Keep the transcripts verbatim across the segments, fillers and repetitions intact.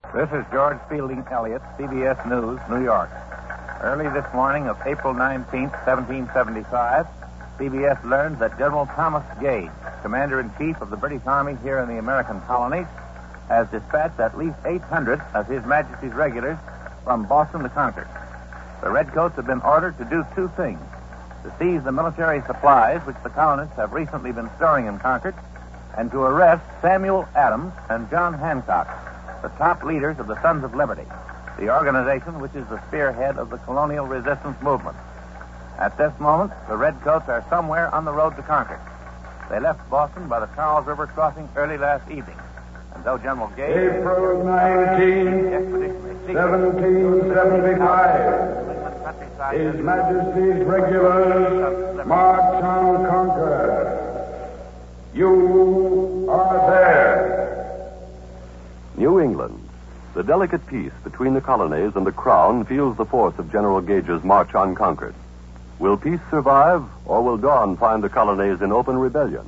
This is George Fielding Elliott, C B S News, New York. Early this morning of April nineteenth, seventeen seventy-five, C B S learned that General Thomas Gage, Commander-in-Chief of the British Army here in the American colonies, has dispatched at least eight hundred of His Majesty's regulars from Boston to Concord. The Redcoats have been ordered to do two things: to seize the military supplies which the colonists have recently been storing in Concord, and to arrest Samuel Adams and John Hancock, the top leaders of the Sons of Liberty, the organization which is the spearhead of the colonial resistance movement. At this moment, the Redcoats are somewhere on the road to Concord. They left Boston by the Charles River crossing early last evening. And though General Gage... April nineteenth, seventeen seventy-five. His Majesty's regulars march on Concord. You are there. New England. The delicate peace between the colonies and the Crown feels the force of General Gage's march on Concord. Will peace survive, or will dawn find the colonies in open rebellion?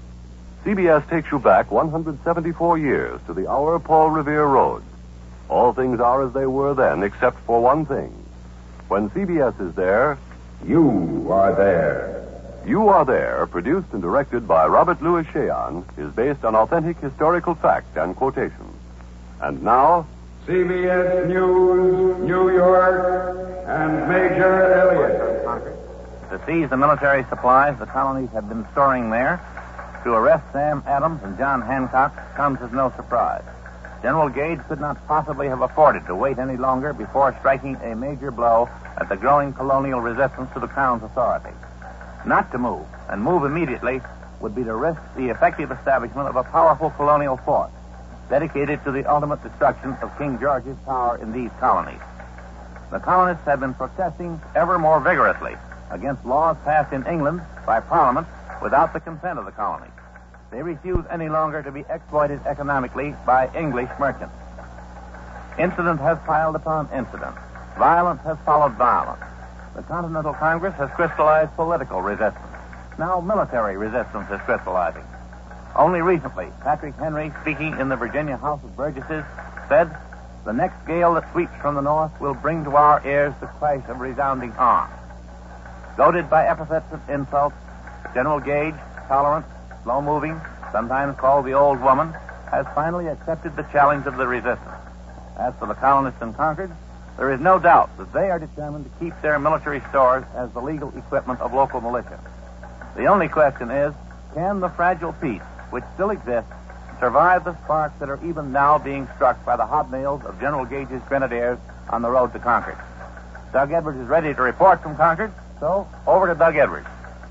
C B S takes you back one hundred seventy-four years to the hour Paul Revere rode. All things are as they were then, except for one thing. When C B S is there, you are there. You Are There, produced and directed by Robert Louis Cheon, is based on authentic historical fact and quotations. And now, C B S News, New York, and Major Elliott. To seize the military supplies the colonies have been storing there, to arrest Sam Adams and John Hancock, comes as no surprise. General Gage could not possibly have afforded to wait any longer before striking a major blow at the growing colonial resistance to the Crown's authority. Not to move, and move immediately, would be to risk the effective establishment of a powerful colonial force dedicated to the ultimate destruction of King George's power in these colonies. The colonists have been protesting ever more vigorously against laws passed in England by Parliament without the consent of the colonies. They refuse any longer to be exploited economically by English merchants. Incident has piled upon incident. Violence has followed violence. The Continental Congress has crystallized political resistance. Now military resistance is crystallizing. Only recently, Patrick Henry, speaking in the Virginia House of Burgesses, said, "The next gale that sweeps from the north will bring to our ears the crash of resounding arms." Goaded by epithets of insult, General Gage, tolerant, slow-moving, sometimes called the Old Woman, has finally accepted the challenge of the resistance. As for the colonists in Concord, there is no doubt that they are determined to keep their military stores as the legal equipment of local militia. The only question is, can the fragile peace, which still exists, survive the sparks that are even now being struck by the hobnails of General Gage's grenadiers on the road to Concord? Doug Edwards is ready to report from Concord, so over to Doug Edwards.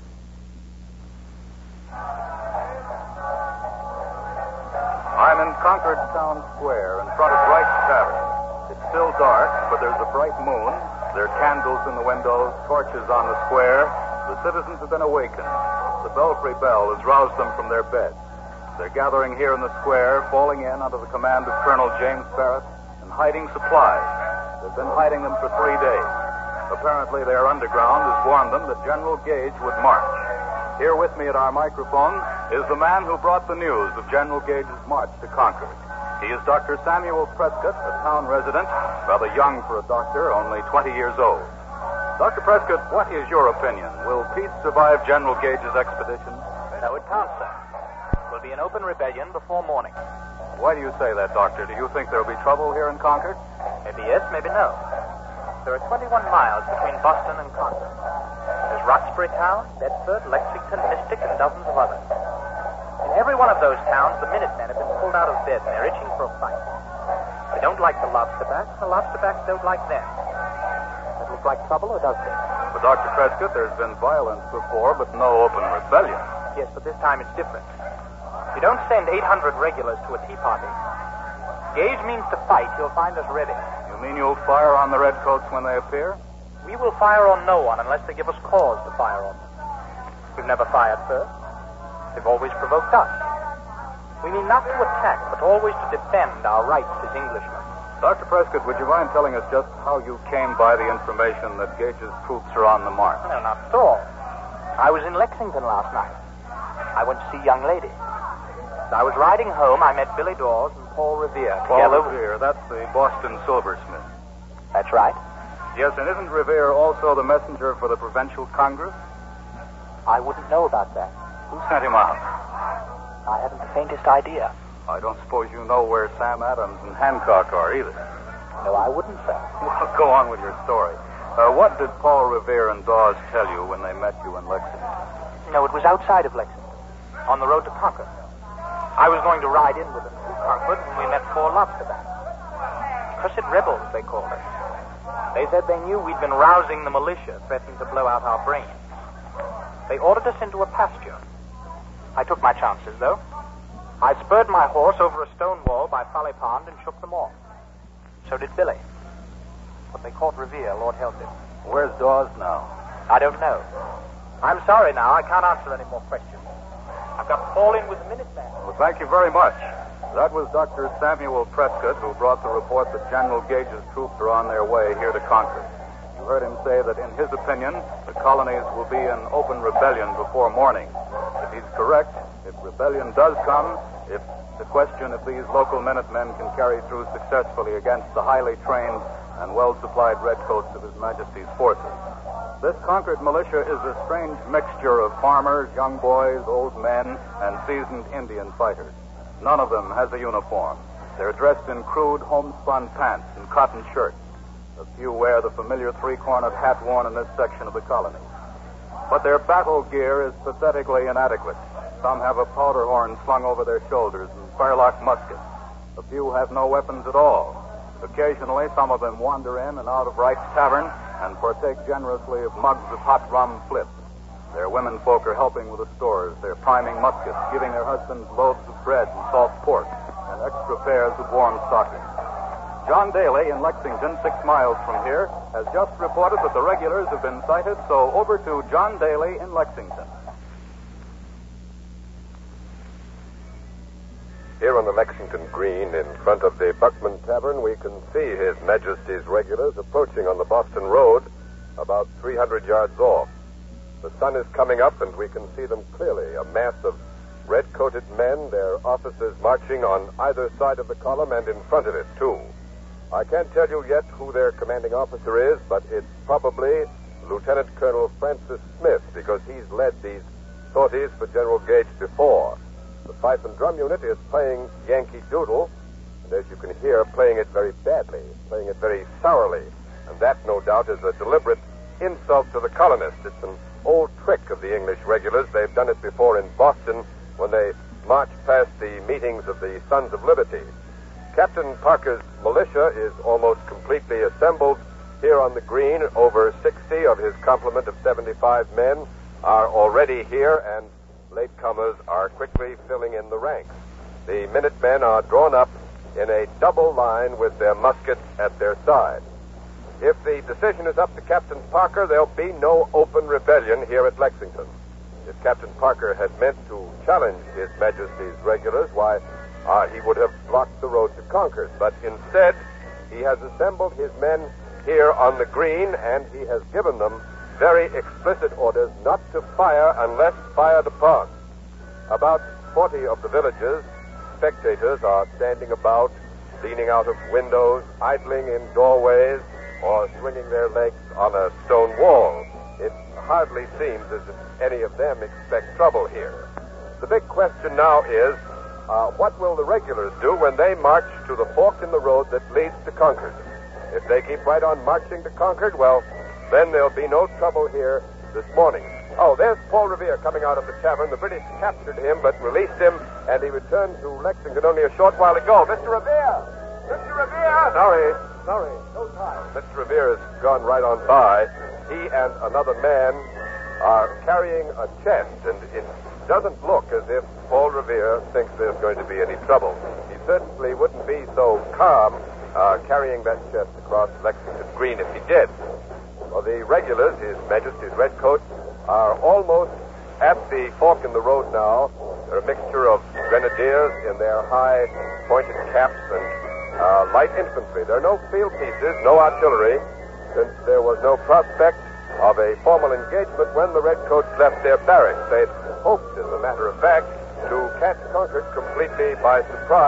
I'm in Concord Town Square in front of Wright's Tavern. It's still dark, but there's a bright moon. There are candles in the windows, torches on the square. The citizens have been awakened. The belfry bell has roused them from their beds. They're gathering here in the square, falling in under the command of Colonel James Barrett, and hiding supplies. They've been hiding them for three days. Apparently, their underground has warned them that General Gage would march. Here with me at our microphone is the man who brought the news of General Gage's march to Concord. He is Doctor Samuel Prescott, a town resident, rather young for a doctor, only twenty years old. Doctor Prescott, what is your opinion? Will peace survive General Gage's expedition? No, it can't, sir. It will be an open rebellion before morning. Why do you say that, Doctor? Do you think there will be trouble here in Concord? Maybe yes, maybe no. There are twenty-one miles between Boston and Concord. There's Roxbury Town, Bedford, Lexington, Mystic, and dozens of others. In every one of those towns, the Minutemen have been pulled out of bed and they're itching for a fight. They don't like the lobsterbacks, the lobsterbacks don't like them. That look like trouble, or does it? But, Doctor Prescott, there's been violence before, but no open rebellion. Yes, but this time it's different. You don't send eight hundred regulars to a tea party. Gage means to fight. He'll find us ready. You mean you'll fire on the Redcoats when they appear? We will fire on no one unless they give us cause to fire on them. We've never fired first. They've always provoked us. We mean not to attack, but always to defend our rights as Englishmen. Doctor Prescott, would you mind telling us just how you came by the information that Gage's troops are on the march? No, not at all. I was in Lexington last night. I went to see a young lady. As I was riding home, I met Billy Dawes and Paul Revere. Paul together... Revere, that's the Boston silversmith. That's right. Yes, and isn't Revere also the messenger for the Provincial Congress? I wouldn't know about that. Who sent him out? I haven't the faintest idea. I don't suppose you know where Sam Adams and Hancock are either. No, I wouldn't, sir. Well, go on with your story. Uh, what did Paul Revere and Dawes tell you when they met you in Lexington? No, it was outside of Lexington, on the road to Concord. I was going to ride in with them to Concord when we met four lobsterbacks. Cursed rebels, they called us. They said they knew we'd been rousing the militia, threatening to blow out our brains. They ordered us into a pasture. I took my chances, though. I spurred my horse over a stone wall by Folly Pond and shook them off. So did Billy. But they caught Revere, Lord help him. Where's Dawes now? I don't know. I'm sorry now. I can't answer any more questions. I've got to fall in with the Minuteman. Well, thank you very much. That was Doctor Samuel Prescott, who brought the report that General Gage's troops are on their way here to Concord. You heard him say that, in his opinion, the colonies will be in open rebellion before morning. If he's correct, if rebellion does come, if the question if these local Minutemen can carry through successfully against the highly trained and well-supplied redcoats of His Majesty's forces. This Concord militia is a strange mixture of farmers, young boys, old men, and seasoned Indian fighters. None of them has a uniform. They're dressed in crude homespun pants and cotton shirts. A few wear the familiar three-cornered hat worn in this section of the colony. But their battle gear is pathetically inadequate. Some have a powder horn slung over their shoulders and firelock muskets. A few have no weapons at all. Occasionally, some of them wander in and out of Wright's Tavern and partake generously of mugs of hot rum flip. Their women folk are helping with the stores. They're priming muskets, giving their husbands loaves of bread and salt pork, and extra pairs of warm stockings. John Daly in Lexington, six miles from here, has just reported that the regulars have been sighted, so over to John Daly in Lexington. Here on the Lexington Green, in front of the Buckman Tavern, we can see His Majesty's regulars approaching on the Boston Road, about three hundred yards off. The sun is coming up, and we can see them clearly, a mass of red-coated men, their officers marching on either side of the column and in front of it, too. I can't tell you yet who their commanding officer is, but it's probably Lieutenant Colonel Francis Smith, because he's led these sorties for General Gage before. The fife and drum unit is playing Yankee Doodle, and as you can hear, playing it very badly, playing it very sourly. And that, no doubt, is a deliberate insult to the colonists. It's an old trick of the English regulars. They've done it before in Boston when they marched past the meetings of the Sons of Liberty. Captain Parker's militia is almost completely assembled here on the green. Over sixty of his complement of seventy-five men are already here, and latecomers are quickly filling in the ranks. The Minutemen are drawn up in a double line with their muskets at their side. If the decision is up to Captain Parker, there'll be no open rebellion here at Lexington. If Captain Parker had meant to challenge His Majesty's regulars, why, uh, he would have blocked the road to Concord. But instead, he has assembled his men here on the green, and he has given them very explicit orders not to fire unless fired upon. About forty of the villagers, spectators, are standing about, leaning out of windows, idling in doorways, or swinging their legs on a stone wall. It hardly seems as if any of them expect trouble here. The big question now is, uh, what will the regulars do when they march to the fork in the road that leads to Concord? If they keep right on marching to Concord, well, then there'll be no trouble here this morning. Oh, there's Paul Revere coming out of the tavern. The British captured him but released him, and he returned to Lexington only a short while ago. Mister Revere! Mister Revere! Sorry, sorry, no time. Mister Revere has gone right on by. He and another man are carrying a chest, and it doesn't look as if Paul Revere thinks there's going to be any trouble. He certainly wouldn't be so calm uh, carrying that chest across Lexington Green if he did. Well, the regulars, His Majesty's redcoats, are almost at the fork in the road now. They're a mixture of grenadiers in their high pointed caps and uh, light infantry. There are no field pieces, no artillery, since there was no prospect of a formal engagement when the redcoats left their barracks. They'd hoped, as a matter of fact, to catch Concord completely by surprise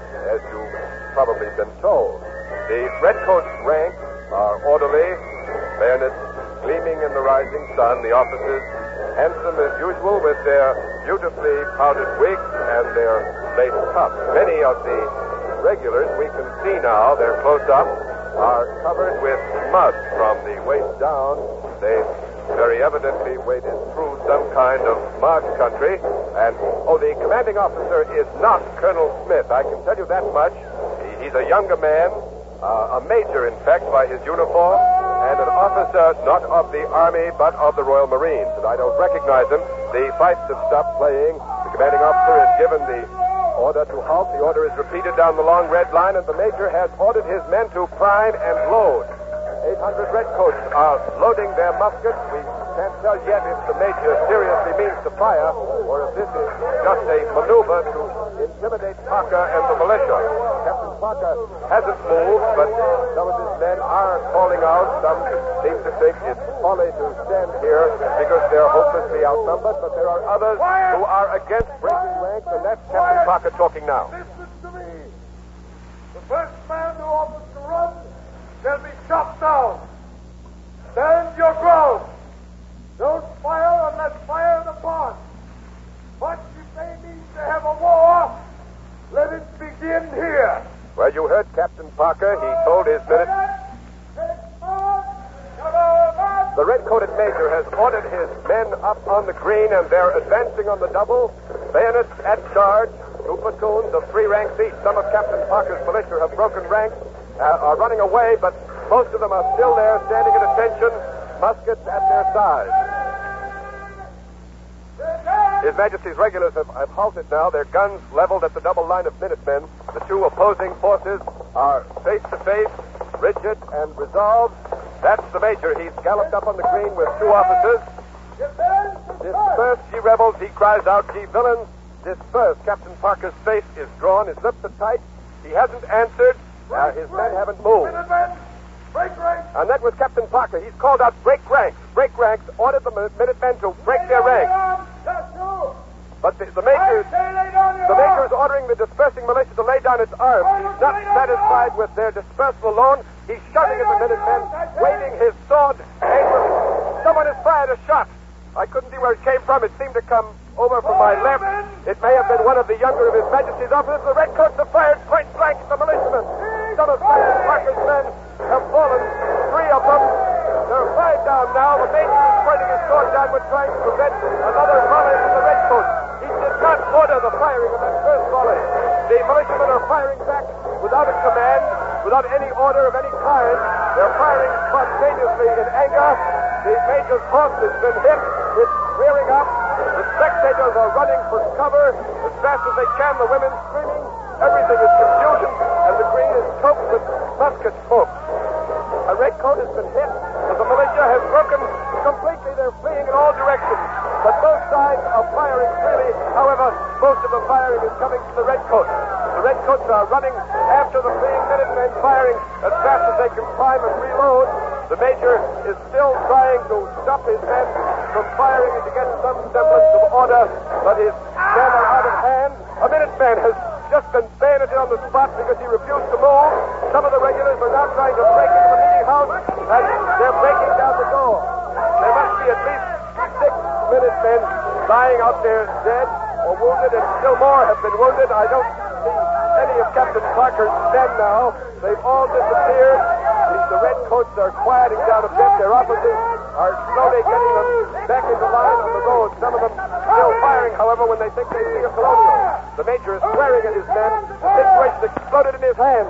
as you've probably been told. The redcoats' ranks are orderly, bayonets gleaming in the rising sun, the officers handsome as usual with their beautifully powdered wigs and their lace cuffs. Many of the regulars we can see now, they're close up, are covered with mud from the waist down. They very evidently waded through some kind of marsh country. And, oh, the commanding officer is not Colonel Smith. I can tell you that much. He, he's a younger man, uh, a major, in fact, by his uniform, and an officer not of the Army, but of the Royal Marines. And I don't recognize him. The fights have stopped playing. The commanding officer has given the order to halt. The order is repeated down the long red line, and the major has ordered his men to prime and load. eight hundred redcoats are loading their muskets. We can't tell yet if the major seriously means to fire or if this is just a maneuver to intimidate Parker and the militia. Captain Parker hasn't moved, but some of his men are calling out. Some seem to think it's folly to stand here because they're hopelessly outnumbered, but there are others who are against breaking ranks, and that's Captain Parker talking now. Listen to me. The first man who offers to run shall be shot down. Stand your ground. Don't fire unless fired upon. But if they mean to have a war, let it begin here. Well, you heard Captain Parker. He told his minute. The red-coated major has ordered his men up on the green, and they're advancing on the double. Bayonets at charge. Two platoons of three ranks each. Some of Captain Parker's militia have broken ranks, uh, are running away, but most of them are still there, standing at attention, muskets at their sides. His Majesty's regulars have, have halted now, their guns leveled at the double line of Minutemen. The two opposing forces are face to face, rigid and resolved. That's the major. He's galloped up on the green with two officers. Disperse, ye rebels, he cries out, ye villains. Disperse. Captain Parker's face is drawn, his lips are tight. He hasn't answered. Uh, his men haven't moved. And that was Captain Parker. He's called out, break ranks. Break ranks, ordered the Minutemen to break their ranks. But the, the major the major is ordering the dispersing militia to lay down its arms. He's not satisfied with their dispersal alone. He's shouting at the Minutemen, waving his sword angrily. Someone has fired a shot. I couldn't see where it came from. It seemed to come over from my left. It may have been one of the younger of His Majesty's officers. The redcoats have fired point blank at the militiamen. Some of Captain Parker's men have fallen. Three of them. There are five down now. The major is pointing his sword downward, trying to prevent another volley from the redcoats. He did not order the firing of that first volley. The militiamen are firing back without a command, without any order of any kind. They're firing spontaneously in anger. The major's horse has been hit. It's rearing up. The spectators are running for cover as fast as they can. The women screaming. Everything is confusion, and the green is choked with musket smoke. A redcoat has been hit, but the militia has broken completely. They're fleeing in all directions. But both sides are firing freely. However, most of the firing is coming from the redcoats. The redcoats are running after the fleeing Minutemen, firing as fast as they can climb and reload. The major is still trying to stop his men from firing and to get some semblance of order, but his men are out of hand. A Minuteman has just been bayoneted on the spot because he refused to move. Some of the regulars are now trying to break into the meeting house, and they're breaking down the door. There must be at least six Minutemen lying out there dead or wounded, and still more have been wounded. I don't see any of Captain Parker's men now. They've all disappeared. The, the redcoats are quieting down a bit. Their officers are slowly getting them back into line on the road. Some of them still firing, however, when they think they see a colonial. The major is swearing at his men. The situation exploded in his hands.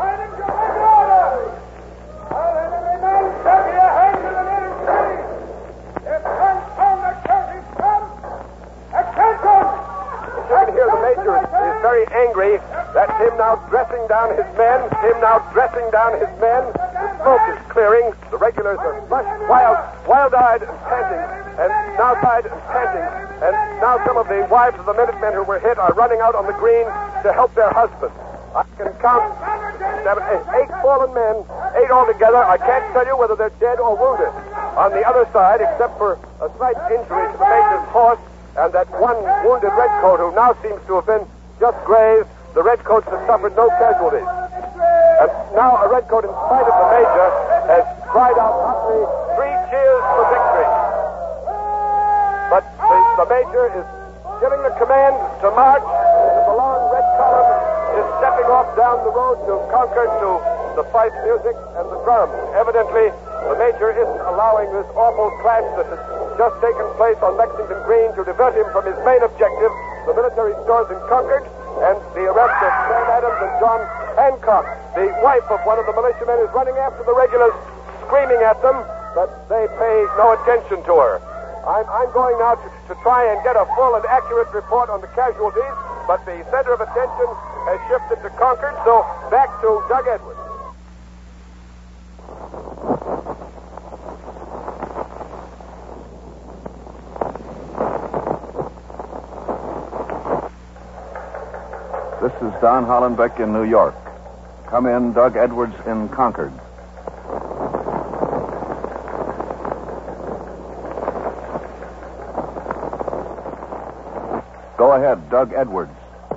You can hear the major is, is very angry. That's him now dressing down his men. Him now dressing down his men. The smoke is clearing. The regulars are flushed, wild, wild-eyed and panting, and now eyed and panting. And now some of the wives of the Minutemen who were hit are running out on the green to help their husbands. I can count seven, eight, eight fallen men, eight altogether. I can't tell you whether they're dead or wounded. On the other side, except for a slight injury to the major's horse and that one wounded redcoat who now seems to have been just grazed, the Redcoats have suffered no casualties. And now a Redcoat, in spite of the Major, has cried out hotly, three cheers for victory. But the, the Major is giving the command to march, and the long red column is stepping off down the road to Concord to the fife music and the drums. Evidently, the Major isn't allowing this awful clash that has just taken place on Lexington Green to divert him from his main objective, the military stores in Concord, and the arrest of Sam Adams and John Hancock. The wife of one of the militiamen is running after the regulars, screaming at them, but they pay no attention to her. I'm, I'm going now to, to try and get a full and accurate report on the casualties, but the center of attention has shifted to Concord, so back to Doug Edwards. This is Don Hollenbeck in New York. Come in, Doug Edwards in Concord. Go ahead, Doug Edwards.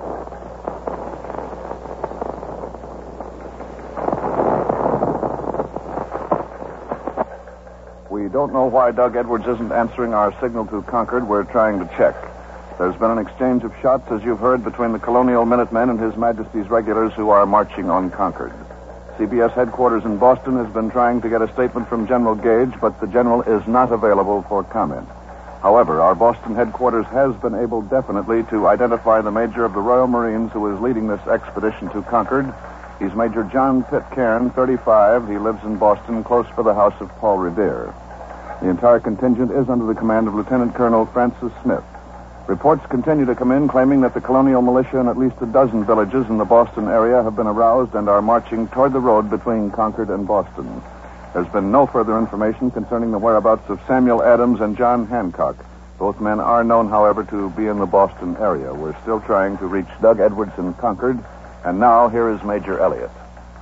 We don't know why Doug Edwards isn't answering our signal to Concord. We're trying to check. There's been an exchange of shots, as you've heard, between the Colonial Minutemen and His Majesty's regulars who are marching on Concord. C B S headquarters in Boston has been trying to get a statement from General Gage, but the general is not available for comment. However, our Boston headquarters has been able definitely to identify the Major of the Royal Marines who is leading this expedition to Concord. He's Major John Pitcairn, thirty-five. He lives in Boston, close to the house of Paul Revere. The entire contingent is under the command of Lieutenant Colonel Francis Smith. Reports continue to come in claiming that the Colonial Militia in at least a dozen villages in the Boston area have been aroused and are marching toward the road between Concord and Boston. There's been no further information concerning the whereabouts of Samuel Adams and John Hancock. Both men are known, however, to be in the Boston area. We're still trying to reach Doug Edwards in Concord, and now here is Major Elliott.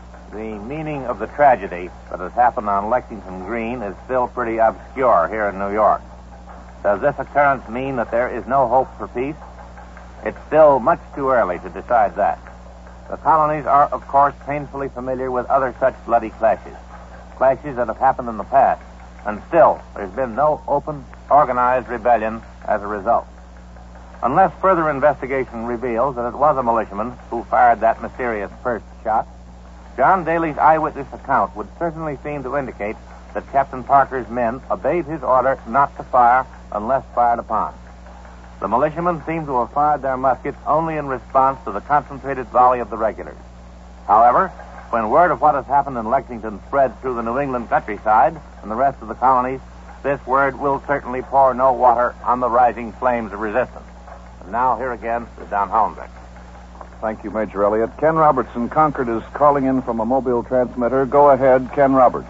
The meaning of the tragedy that has happened on Lexington Green is still pretty obscure here in New York. Does this occurrence mean that there is no hope for peace? It's still much too early to decide that. The colonies are, of course, painfully familiar with other such bloody clashes. Clashes that have happened in the past, and still there's been no open, organized rebellion as a result. Unless further investigation reveals that it was a militiaman who fired that mysterious first shot, John Daly's eyewitness account would certainly seem to indicate that Captain Parker's men obeyed his order not to fire unless fired upon. The militiamen seem to have fired their muskets only in response to the concentrated volley of the regulars. However, when word of what has happened in Lexington spreads through the New England countryside and the rest of the colonies, this word will certainly pour no water on the rising flames of resistance. And now, here again is Don Hollenbeck. Thank you, Major Elliott. Ken Robertson, Concord, is calling in from a mobile transmitter. Go ahead, Ken Roberts.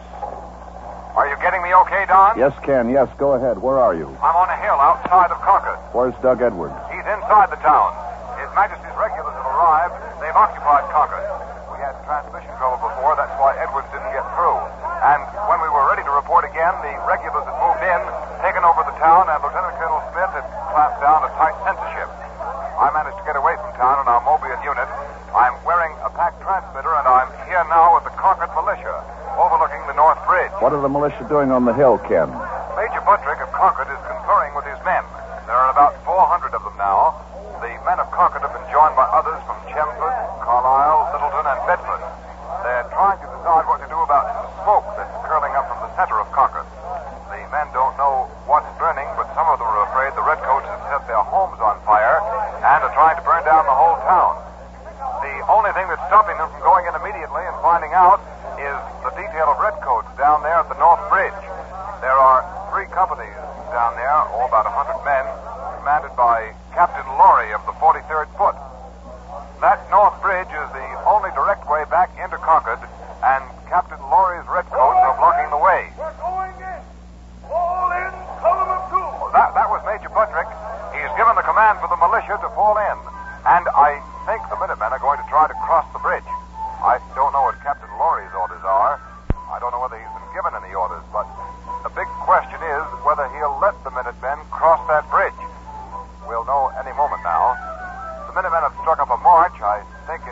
Are you getting me okay, Don? Yes, Ken. Yes, go ahead. Where are you? I'm on a hill outside of Concord. Where's Doug Edwards? He's inside the town. His Majesty's regulars have arrived. They've occupied Concord. We had transmission trouble before. That's why Edwards didn't get through. And when we were ready to report again, the regulars had moved in, taken over the town, and Lieutenant Colonel Smith had clamped down a tight censorship. I managed to get away from town in our mobile unit. I'm wearing a packed transmitter, and I'm here now with the Concord militia, overlooking the North Bridge. What are the militia doing on the hill, Ken? Major Buttrick of Concord is conferring with his men. There are about four hundred of them now. The men of Concord have been joined by others from Chelmsford, Carlisle, Littleton, and Bedford. They're trying to decide what to do about some smoke that's curling up from the center of Concord. The men don't know what's burning, but some of them are afraid the Redcoats have set their homes on fire and are trying to burn down the whole town. The only thing that's stopping them from going in immediately and finding out is the detail of Redcoats down there at the North Bridge. There are three companies down there, all about a hundred men, commanded by Captain Laurie of the forty-third Foot. That North Bridge is the only direct way back into Concord, and Captain Laurie's Redcoats are blocking the way. We're going in. All in, column of two. That, that was Major Buttrick. He's given the command for the militia to fall in, and I think the Minutemen are going to try to cross the bridge. I don't know what Captain Laurie's orders are. I don't know whether he's been given any orders, but the big question is whether he'll let the Minutemen cross that bridge. We'll know any moment now. The Minutemen have struck up a march. I think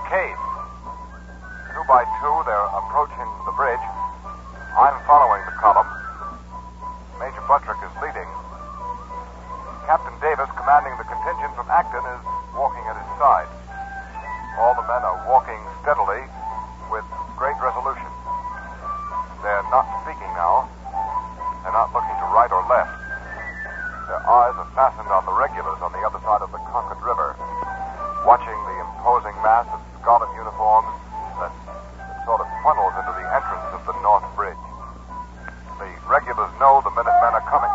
barricade. Two by two, they're approaching the bridge. I'm following the column. Major Buttrick is leading. Captain Davis, commanding the contingent from Acton, is walking at his side. All the men are walking steadily with great resolution. They're not speaking now. They're not looking to right or left. Their eyes are fastened on the regulars on the other side of the Concord River, watching the imposing mass of scarlet uniforms that, that sort of funnels into the entrance of the North Bridge. The regulars know the Minutemen are coming.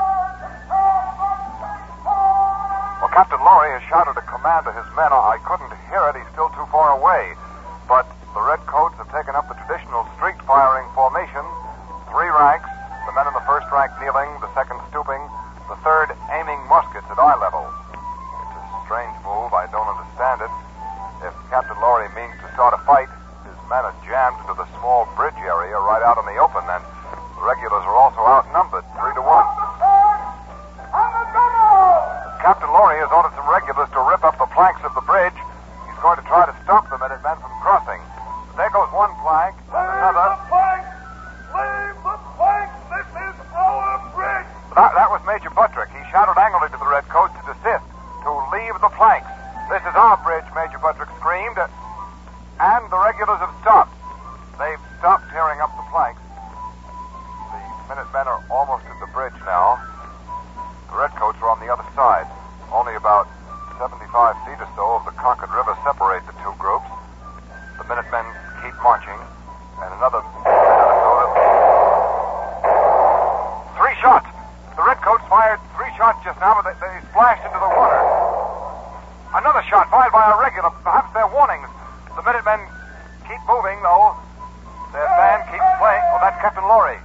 Well, Captain Laurie has shouted a command to his men. I couldn't hear it. He's still too far away. But the Redcoats have taken up the traditional street firing formation. Three ranks, the men in the first rank kneeling, the second stooping, the third aiming muskets at eye level. It's a strange move. I don't understand it. If Captain Laurie means to start a fight, his men are jammed into the small bridge area right out in the open, and the regulars are also outnumbered, three to one. Captain Laurie has ordered some regulars to rip up the planks of the bridge. He's going to try to stop the Minutemen from crossing. There goes one plank, and another. Leave the plank! Leave the plank! This is our bridge! That, that was Major Buttrick. He shouted angrily to the Redcoats to desist, to leave the planks. This is our bridge, Major Buttrick screamed. And the regulars have stopped. They've stopped tearing up the planks. The Minutemen are almost at the bridge now. The Redcoats are on the other side. Only about seventy-five feet or so of the Concord River separate the two groups. The Minutemen keep marching, and another minute or so. Three shots! The Redcoats fired three shots just now, but they, they splashed into the water. Another shot fired by a regular. Perhaps they're warnings. The Minutemen keep moving, though. Their band keeps playing. Oh, that's Captain Laurie.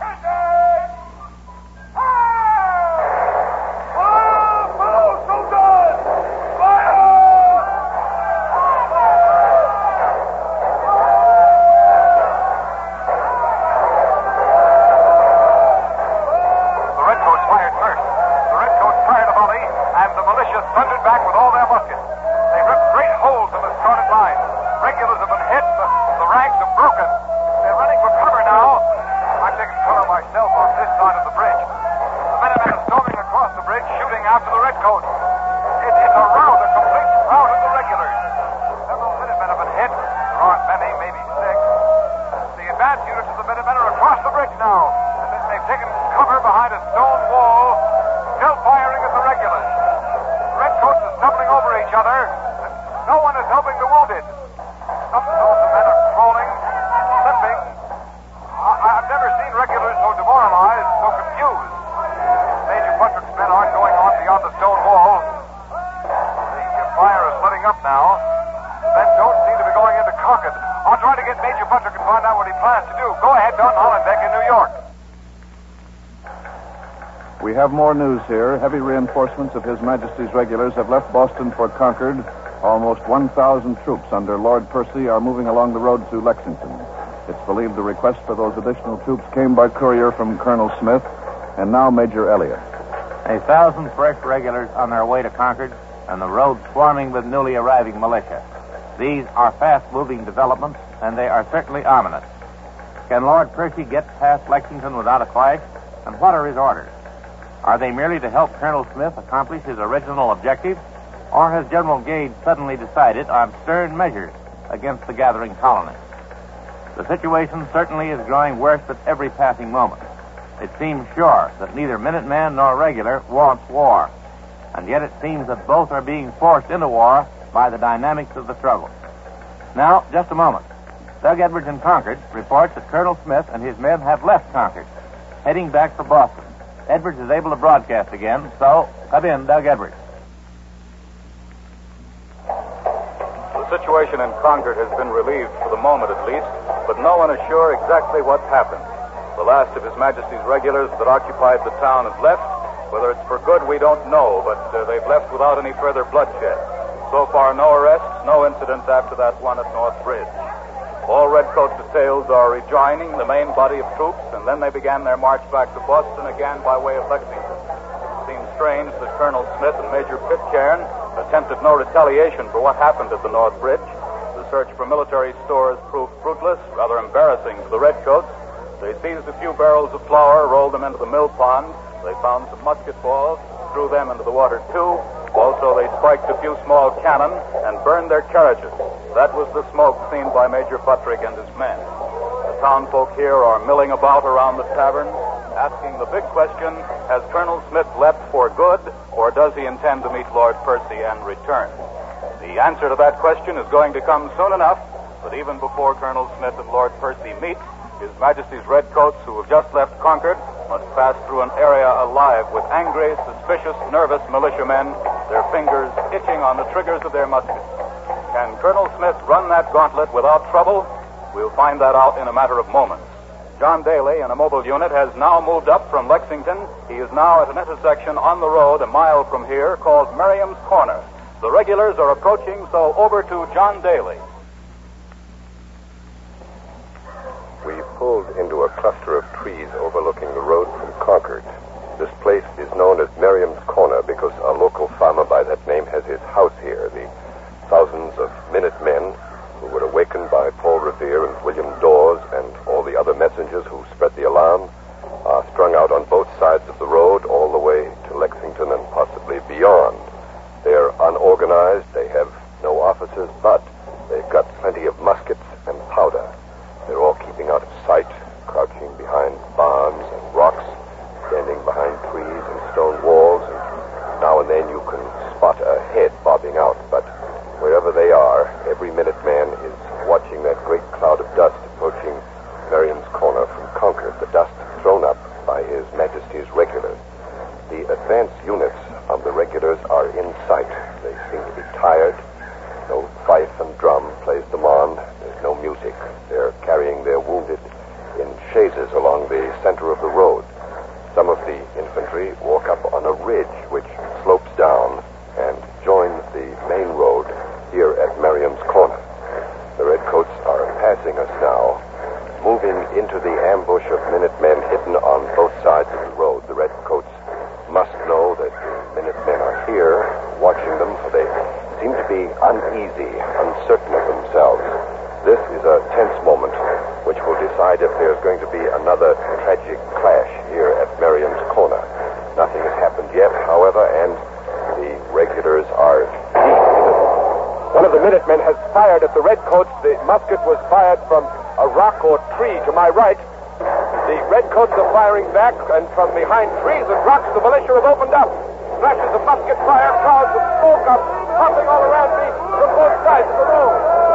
Thundered back with all their muskets. They ripped great holes in the started line. Regulars have been hit. The, the ranks are broken. They're running for cover now. I'm taking cover myself on this side of the bridge. The Minutemen are storming across the bridge, shooting after the Redcoats. It, it's a rout, a complete rout of the regulars. Several Minutemen have been hit. There aren't many, maybe six. The advance units of the Minutemen are across the bridge now. And they've taken cover behind a stone wall, still firing at the regulars. Redcoats are stumbling over each other, and no one is helping the wounded. Some, some of the men are crawling, slipping. I, I've never seen regulars so demoralized, so confused. Major Buttrick's men aren't going on beyond the stone wall. The fire is letting up now. The men don't seem to be going into Concord. I'll try to get Major Buttrick and find out what he plans to do. Go ahead, Don Hollenbeck in New York. We have more news here. Heavy reinforcements of His Majesty's regulars have left Boston for Concord. Almost one thousand troops under Lord Percy are moving along the road to Lexington. It's believed the request for those additional troops came by courier from Colonel Smith and now Major Elliott. A thousand fresh regulars on their way to Concord, and the road swarming with newly arriving militia. These are fast-moving developments, and they are certainly ominous. Can Lord Percy get past Lexington without a fight? And what are his orders? Are they merely to help Colonel Smith accomplish his original objective? Or has General Gage suddenly decided on stern measures against the gathering colonists? The situation certainly is growing worse at every passing moment. It seems sure that neither Minuteman nor regular wants war. And yet it seems that both are being forced into war by the dynamics of the struggle. Now, just a moment. Doug Edwards in Concord reports that Colonel Smith and his men have left Concord, heading back for Boston. Edwards is able to broadcast again, so come in, Doug Edwards. The situation in Concord has been relieved for the moment at least, but no one is sure exactly what's happened. The last of His Majesty's regulars that occupied the town has left. Whether it's for good, we don't know, but uh, they've left without any further bloodshed. So far, no arrests, no incidents after that one at North Bridge. All Redcoat details are rejoining the main body of troops, and then they began their march back to Boston again by way of Lexington. It seems strange that Colonel Smith and Major Pitcairn attempted no retaliation for what happened at the North Bridge. The search for military stores proved fruitless, rather embarrassing to the redcoats. They seized a few barrels of flour, rolled them into the mill pond. They found some musket balls, threw them into the water, too. Also, they spiked a few small cannon and burned their carriages. That was the smoke seen by Major Buttrick and his men. The townfolk here are milling about around the tavern, asking the big question, has Colonel Smith left for good, or does he intend to meet Lord Percy and return? The answer to that question is going to come soon enough, but even before Colonel Smith and Lord Percy meet, His Majesty's redcoats, who have just left Concord, must pass through an area alive with angry, suspicious, nervous militiamen, their fingers itching on the triggers of their muskets. Can Colonel Smith run that gauntlet without trouble? We'll find that out in a matter of moments. John Daly, in a mobile unit, has now moved up from Lexington. He is now at an intersection on the road a mile from here called Merriam's Corner. The regulars are approaching, so over to John Daly. We pulled into a cluster of trees overlooking the road from Concord. This place is known as Merriam's Corner because a local farmer by that name has his house here. The thousands of Minutemen who were awakened by Paul Revere and William Dawes and all the other messengers who spread the alarm are strung out on both sides of the road all the way to Lexington and possibly beyond. They're unorganized, they have no officers, but they've got plenty of muskets and powder. They're all keeping out of sight, crouching behind barns and rocks, standing behind trees and stone walls, and now and then you can spot a head bobbing out, but wherever they are, every Minuteman is watching that great cloud of dust approaching Merriam's Corner from Concord, the dust thrown up by His Majesty's regulars. The advance units of the regulars are in sight. They seem to be tired. No fife and drum plays them on. There's no music. They're carrying their wounded in chaises along the center of the road. Some of the infantry walk up on a ridge which slopes down and joins the main road here at Merriam's Corner. The redcoats are passing us now, moving into the ambush of Minutemen hidden on both sides of the road. The redcoats must know that the Minutemen are here, watching them, for they seem to be uneasy, uncertain of themselves. This is a tense moment which will decide if there's going to be another tragic clash here at Merriam's Corner. Nothing has happened yet, however, and the regulars are deep in it. One of the Minutemen has fired at the redcoats. The musket was fired from a rock or tree to my right. The redcoats are firing back, and from behind trees and rocks, the militia have opened up. Flashes of musket fire, clouds of smoke are popping all around me from both sides of the road.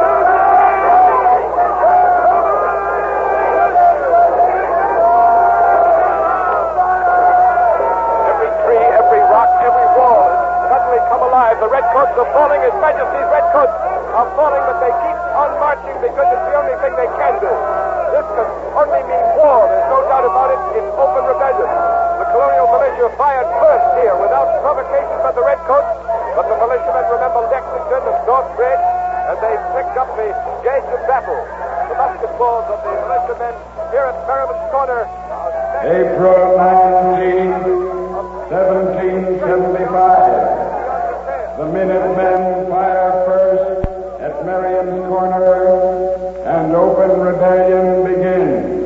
Every tree, every rock, every wall has suddenly come alive. The redcoats are falling. His Majesty's redcoats are falling, but they keep on marching because it's the only thing they can do. This can only mean war. There's no doubt about it. It's open rebellion. The colonial militia fired first here without provocation by the redcoats, but the militiamen remember Lexington and North Bridge, and they picked up the gauge of battle. The musket balls of the militiamen here at Merriam's Corner. April nineteenth, seventeen seventy-five. The Minutemen fire first at Merriam's Corner, and open rebellion begins.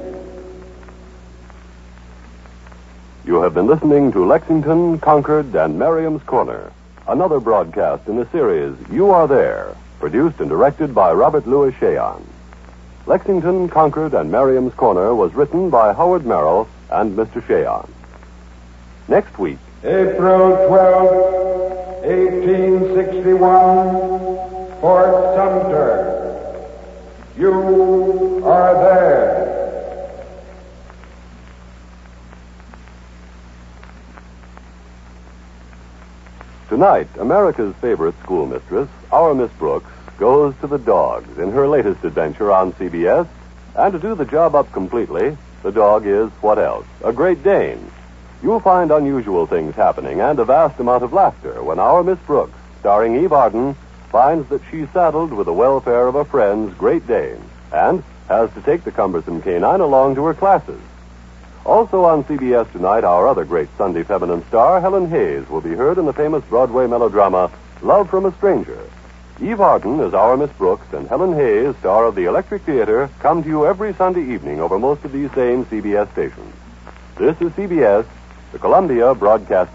You have been listening to Lexington, Concord, and Merriam's Corner, another broadcast in the series You Are There, produced and directed by Robert Louis Cheon. Lexington, Concord, and Merriam's Corner was written by Howard Merrill and Mister Cheon. Next week, April twelfth, eighteen sixty-one, Fort Sumter. You are there. Tonight, America's favorite schoolmistress, our Miss Brooks, goes to the dogs in her latest adventure on C B S. And to do the job up completely, the dog is what else? A Great Dane. You'll find unusual things happening and a vast amount of laughter when our Miss Brooks, starring Eve Arden, finds that she's saddled with the welfare of a friend's Great Dane and has to take the cumbersome canine along to her classes. Also on C B S tonight, our other great Sunday feminine star, Helen Hayes, will be heard in the famous Broadway melodrama, Love from a Stranger. Eve Arden as our Miss Brooks and Helen Hayes, star of the Electric Theater, come to you every Sunday evening over most of these same C B S stations. This is C B S, the Columbia Broadcasting